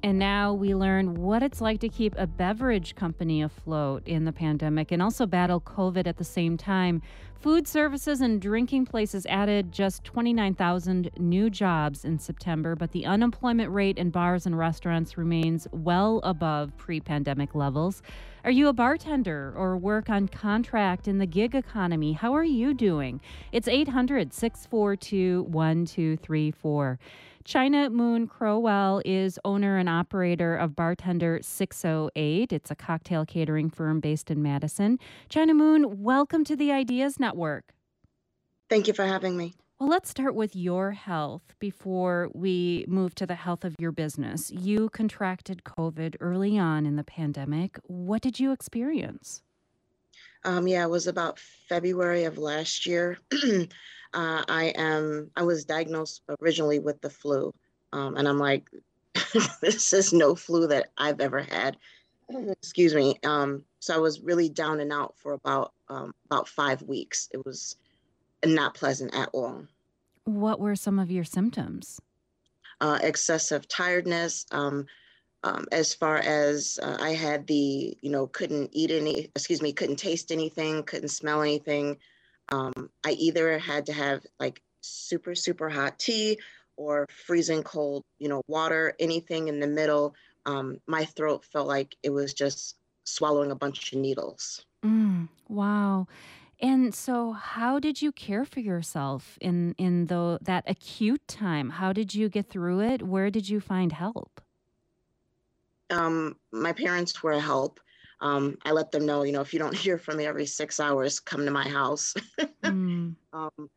And now we learn what it's like to keep a beverage company afloat in the pandemic and also battle COVID at the same time. Food services and drinking places added just 29,000 new jobs in September, but the unemployment rate in bars and restaurants remains well above pre-pandemic levels. Are you a bartender or work on contract in the gig economy? How are you doing? It's 800-642-1234. China Moon Crowell is owner and operator of Bartender 608. It's a cocktail catering firm based in Madison. China Moon, welcome to the Ideas Network. Thank you for having me. Well, let's start with your health before we move to the health of your business. You contracted COVID early on in the pandemic. What did you experience? It was about February of last year. I was diagnosed originally with the flu, and I'm like, this is no flu that I've ever had. Excuse me. So I was really down and out for about 5 weeks. It was not pleasant at all. What were some of your symptoms? Excessive tiredness. As far as I had couldn't taste anything, couldn't smell anything. I either had to have like super, super hot tea or freezing cold, water, anything in the middle. My throat felt like it was just swallowing a bunch of needles. Wow. And so how did you care for yourself in that acute time? How did you get through it? Where did you find help? My parents were a help. I let them know, if you don't hear from me every 6 hours, come to my house. Mm. um,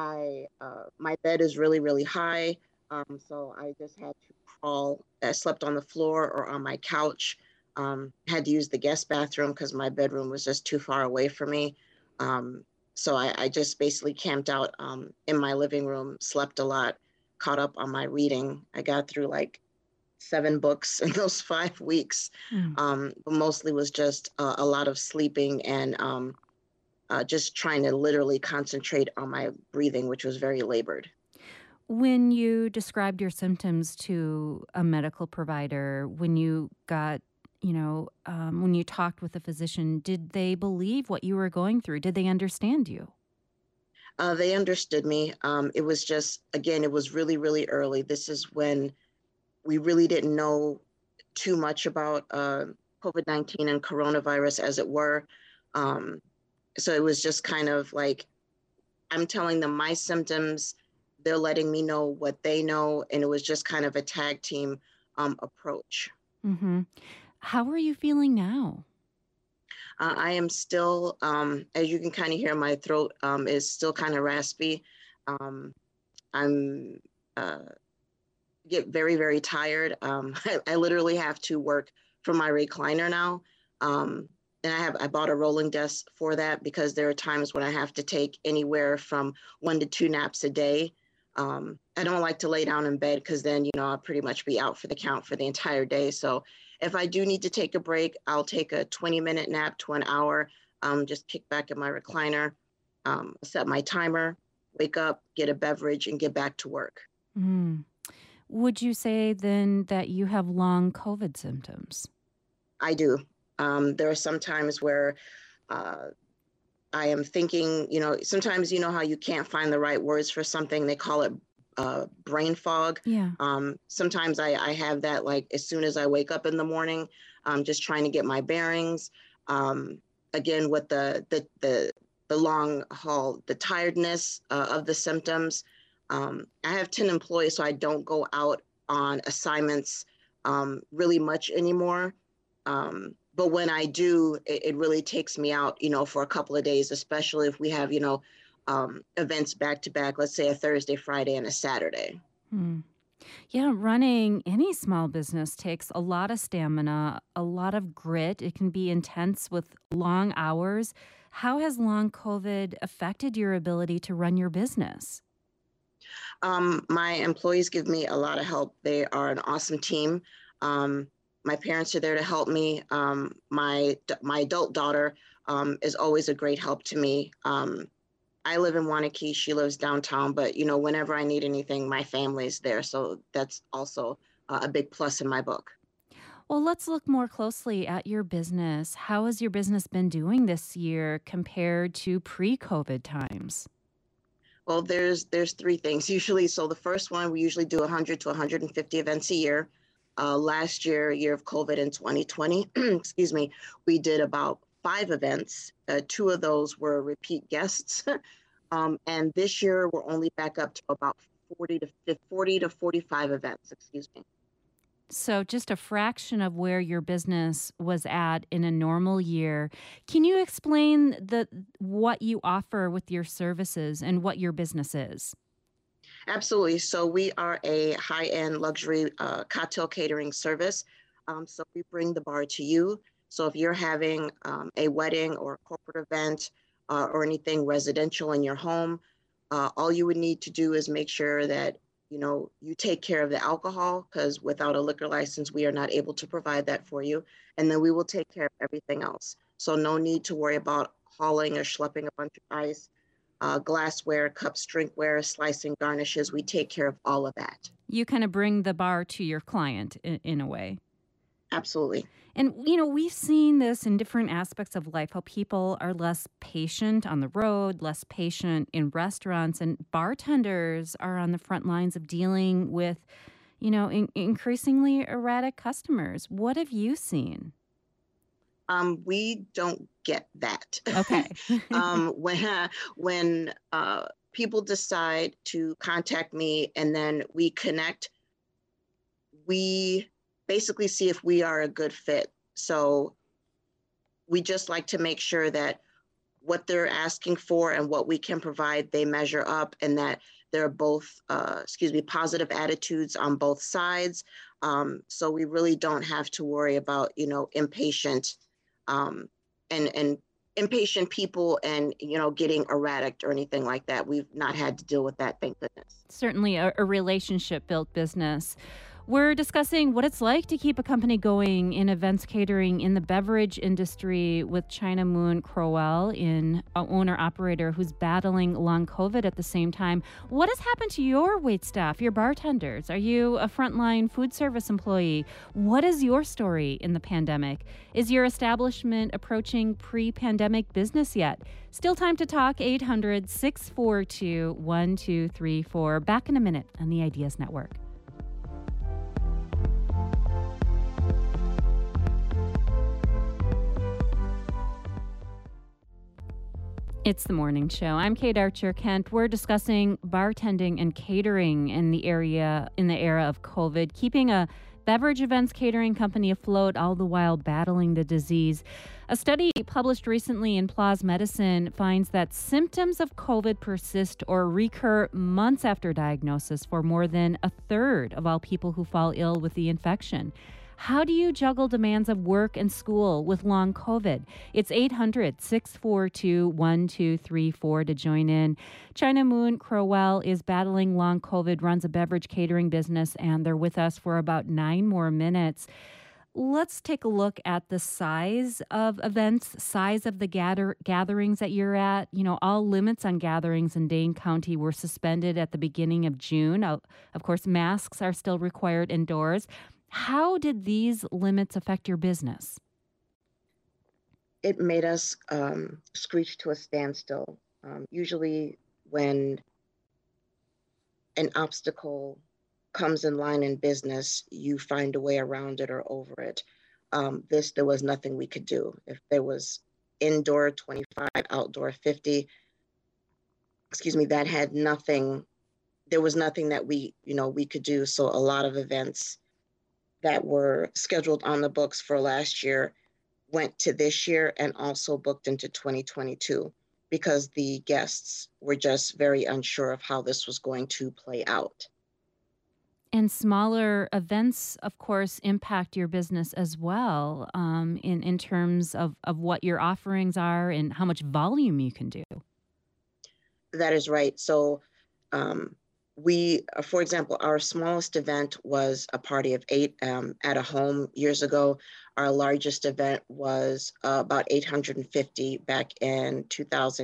my bed is really, really high. So I just had to crawl. I slept on the floor or on my couch. Had to use the guest bathroom because my bedroom was just too far away from me. So I just basically camped out in my living room, slept a lot, caught up on my reading. I got through like 7 books in those 5 weeks. Mm. But mostly was just a lot of sleeping and just trying to literally concentrate on my breathing, which was very labored. When you described your symptoms to a medical provider, when you got, when you talked with a physician, did they believe what you were going through? Did they understand you? They understood me. It was just, again, it was really, really early. This is when we really didn't know too much about COVID-19 and coronavirus, as it were. Um, so it was just kind of like I'm telling them my symptoms, they're letting me know what they know, and it was just kind of a tag team approach. Mm-hmm. How are you feeling now? I am still, as you can kind of hear, my throat is still kind of raspy. Um, I'm get very, very tired. I literally have to work from my recliner now. And I bought a rolling desk for that because there are times when I have to take anywhere from 1 to 2 naps a day. I don't like to lay down in bed because then, I'll pretty much be out for the count for the entire day. So if I do need to take a break, I'll take a 20-minute nap to an hour, just kick back in my recliner, set my timer, wake up, get a beverage, and get back to work. Mm. Would you say then that you have long COVID symptoms? I do. There are some times where uh, I am thinking, sometimes how you can't find the right words for something. They call it brain fog. Yeah. Sometimes I have that like as soon as I wake up in the morning, just trying to get my bearings. Again, with the long haul, the tiredness of the symptoms. I have 10 employees, so I don't go out on assignments really much anymore. But when I do, it really takes me out, for a couple of days, especially if we have, events back to back, let's say a Thursday, Friday, and a Saturday. Hmm. Yeah, running any small business takes a lot of stamina, a lot of grit. It can be intense with long hours. How has long COVID affected your ability to run your business? My employees give me a lot of help. They are an awesome team. Um, my parents are there to help me. My adult daughter is always a great help to me. I live in Wanakee. She lives downtown, but whenever I need anything, my family is there. So that's also a big plus in my book. Well, let's look more closely at your business. How has your business been doing this year compared to pre-COVID times? Well, there's three things usually. So the first one, we usually do 100 to 150 events a year. Last year, year of COVID in 2020, excuse me, we did about five events. Two of those were repeat guests. And this year, we're only back up to about 40 to 45 events, excuse me. So, just a fraction of where your business was at in a normal year. Can you explain what you offer with your services and what your business is? Absolutely. So we are a high-end luxury cocktail catering service. So we bring the bar to you. So if you're having a wedding or a corporate event or anything residential in your home, all you would need to do is make sure that you take care of the alcohol, because without a liquor license, we are not able to provide that for you. And then we will take care of everything else. So no need to worry about hauling or schlepping a bunch of ice, glassware, cups, drinkware, slicing, garnishes. We take care of all of that. You kind of bring the bar to your client in a way. Absolutely. And, we've seen this in different aspects of life, how people are less patient on the road, less patient in restaurants, and bartenders are on the front lines of dealing with, increasingly erratic customers. What have you seen? We don't get that. Okay. When people decide to contact me and then we connect, we basically see if we are a good fit. So we just like to make sure that what they're asking for and what we can provide, they measure up, and that there are both, positive attitudes on both sides. So we really don't have to worry about, impatient and impatient people and, getting erratic or anything like that. We've not had to deal with that, thank goodness. Certainly a relationship built business. We're discussing what it's like to keep a company going in events catering in the beverage industry with China Moon Crowell, an owner operator who's battling long COVID at the same time. What has happened to your wait staff, your bartenders? Are you a frontline food service employee? What is your story in the pandemic? Is your establishment approaching pre-pandemic business yet? Still time to talk. 800-642-1234. Back in a minute on the Ideas Network. It's the morning show. I'm Kate Archer Kent. We're discussing bartending and catering in the era of COVID, keeping a beverage events catering company afloat all the while battling the disease. A study published recently in PLOS Medicine finds that symptoms of COVID persist or recur months after diagnosis for more than a third of all people who fall ill with the infection. How do you juggle demands of work and school with long COVID? It's 800-642-1234 to join in. China Moon Crowell is battling long COVID, runs a beverage catering business, and they're with us for about 9 more minutes. Let's take a look at the size of events, size of the gatherings that you're at. All limits on gatherings in Dane County were suspended at the beginning of June. Of course, masks are still required indoors. How did these limits affect your business? It made us screech to a standstill. Usually when an obstacle comes in line in business, you find a way around it or over it. There was nothing we could do. If there was indoor 25, outdoor 50, that had nothing, there was nothing that we could do. So a lot of events that were scheduled on the books for last year went to this year and also booked into 2022 because the guests were just very unsure of how this was going to play out. And smaller events, of course, impact your business as well, in terms of what your offerings are and how much volume you can do. That is right. So for example, our smallest event was a party of 8 at a home years ago. Our largest event was about 850 back in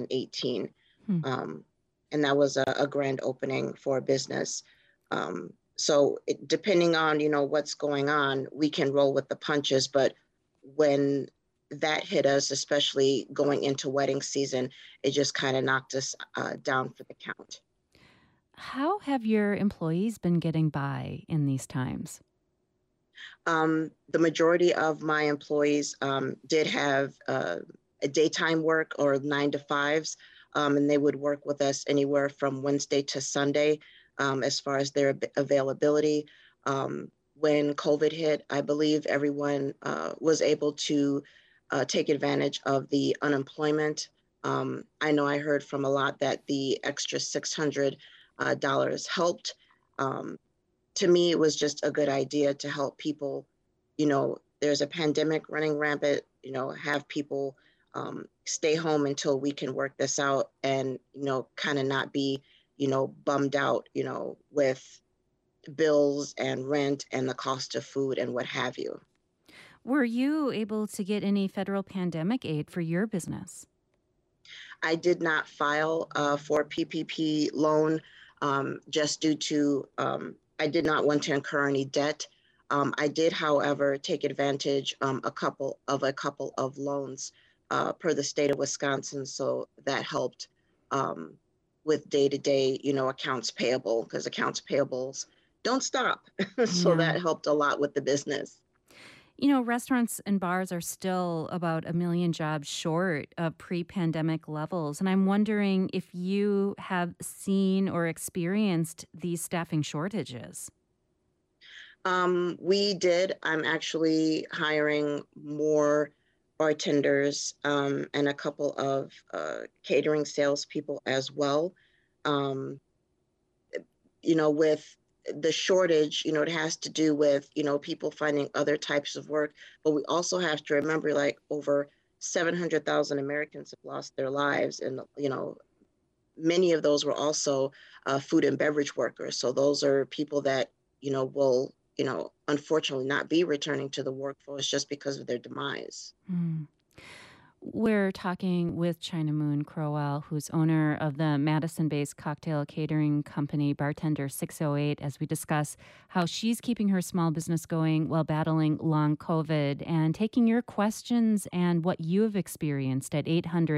2018. And that was a grand opening for a business. So depending on, what's going on, we can roll with the punches. But when that hit us, especially going into wedding season, it just kind of knocked us down for the count. How have your employees been getting by in these times? The majority of my employees did have a daytime work or 9 to 5s, and they would work with us anywhere from Wednesday to Sunday as far as their availability. When COVID hit, I believe everyone was able to take advantage of the unemployment. I know I heard from a lot that the extra $600 helped. Um, to me, it was just a good idea to help people. There's a pandemic running rampant, have people stay home until we can work this out and, kind of not be, bummed out, with bills and rent and the cost of food and what have you. Were you able to get any federal pandemic aid for your business? I did not file for PPP loan just due to I did not want to incur any debt. I did, however, take advantage a couple of loans per the state of Wisconsin, so that helped with day-to-day, accounts payable because accounts payables don't stop. So Yeah. that helped a lot with the business. Restaurants and bars are still about a million jobs short of pre pandemic levels. And I'm wondering if you have seen or experienced these staffing shortages. We did. I'm actually hiring more bartenders and a couple of catering salespeople as well. Um, with the shortage, it has to do with, people finding other types of work. But we also have to remember like over 700,000 Americans have lost their lives. And, many of those were also food and beverage workers. So those are people that, will, unfortunately not be returning to the workforce just because of their demise. Hmm. We're talking with China Moon Crowell, who's owner of the Madison based cocktail catering company Bartender 608, as we discuss how she's keeping her small business going while battling long COVID and taking your questions and what you have experienced at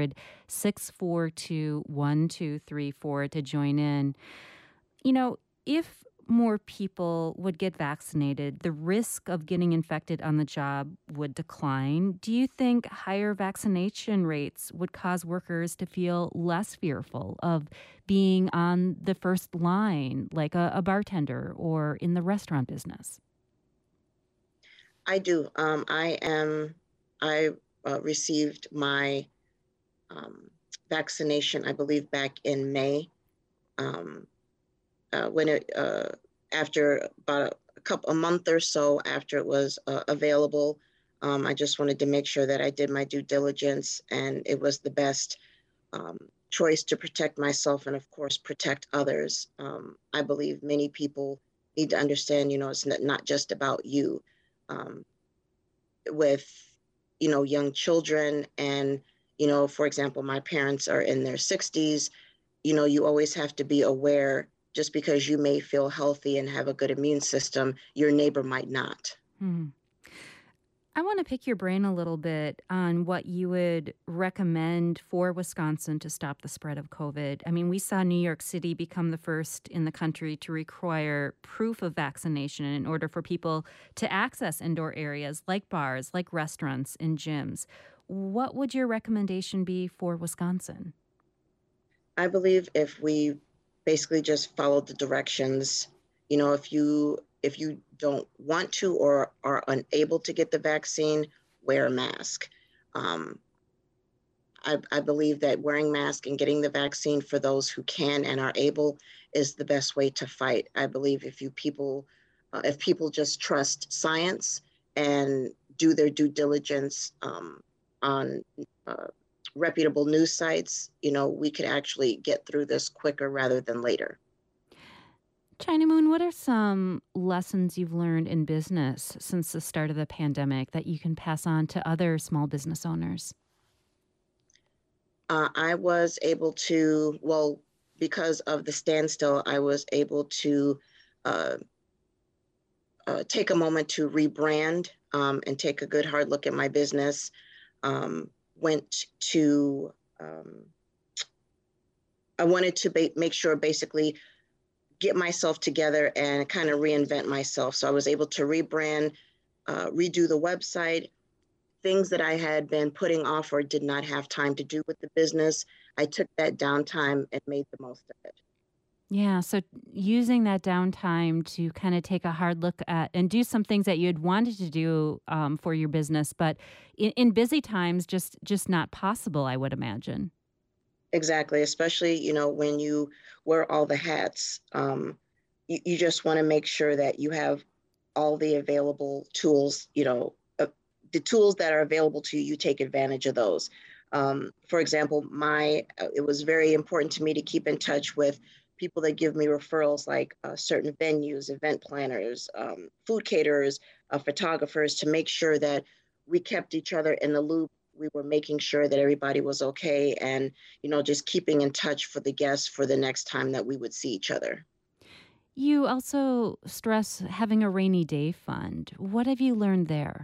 800-642-1234 to join in. If more people would get vaccinated, the risk of getting infected on the job would decline. Do you think higher vaccination rates would cause workers to feel less fearful of being on the first line, like a bartender or in the restaurant business? I do. I received my vaccination, I believe, back in May. Um, when it after about a month or so after it was available. I just wanted to make sure that I did my due diligence and it was the best um, choice to protect myself and, of course, protect others. I believe many people need to understand, it's not just about you. Um, with, young children and, for example, my parents are in their 60s. You always have to be aware just because you may feel healthy and have a good immune system, your neighbor might not. Hmm. I want to pick your brain a little bit on what you would recommend for Wisconsin to stop the spread of COVID. I mean, we saw New York City become the first in the country to require proof of vaccination in order for people to access indoor areas like bars, like restaurants, and gyms. What would your recommendation be for Wisconsin? I believe if we basically just follow the directions, if you don't want to or are unable to get the vaccine, wear a mask. Um, I believe that wearing masks and getting the vaccine for those who can and are able is the best way to fight. I believe if people just trust science and do their due diligence on uh, reputable news sites, we could actually get through this quicker rather than later. China Moon, what are some lessons you've learned in business since the start of the pandemic that you can pass on to other small business owners? I was able to, well, because of the standstill, I was able to uh, take a moment to rebrand and take a good hard look at my business. Went to I wanted to make sure basically get myself together and kind of reinvent myself. So I was able to rebrand, redo the website, things that I had been putting off or did not have time to do with the business. I took that downtime and made the most of it. Yeah, so using that downtime to kind of take a hard look at and do some things that you had wanted to do for your business, but in busy times, just not possible, I would imagine. Exactly, especially, when you wear all the hats, you just want to make sure that you have all the available tools, the tools that are available to you, you take advantage of those. For example, it was very important to me to keep in touch with people that give me referrals, like certain venues, event planners, food caterers, photographers, to make sure that we kept each other in the loop. We were making sure that everybody was okay, and just keeping in touch for the guests for the next time that we would see each other. You also stress having a rainy day fund. What have you learned there?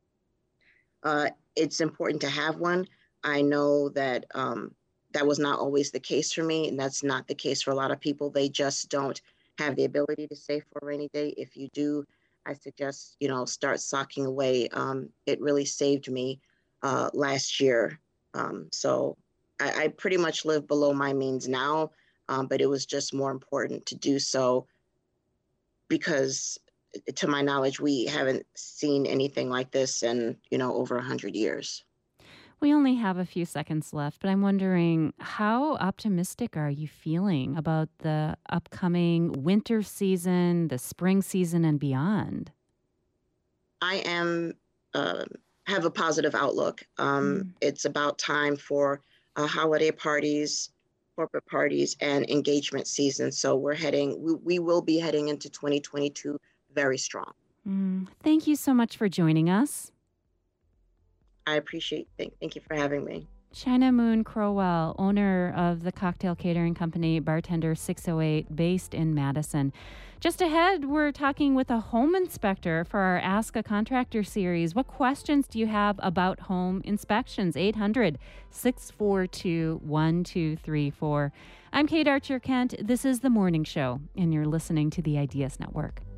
It's important to have one. I know that that was not always the case for me, and that's not the case for a lot of people. They just don't have the ability to save for a rainy day. If you do, I suggest start socking away. It really saved me last year. So I pretty much live below my means now, but it was just more important to do so because, to my knowledge, we haven't seen anything like this in over 100 years. We only have a few seconds left, but I'm wondering, how optimistic are you feeling about the upcoming winter season, the spring season, and beyond? I am uh, have a positive outlook. Mm. It's about time for holiday parties, corporate parties, and engagement season. So we will be heading into 2022 very strong. Thank you so much for joining us. I appreciate. Thank you for having me. China Moon Crowell, owner of the cocktail catering company Bartender 608, based in Madison. Just ahead, we're talking with a home inspector for our Ask a Contractor series. What questions do you have about home inspections? 800-642-1234. I'm Kate Archer Kent. This is The Morning Show, and you're listening to the Ideas Network.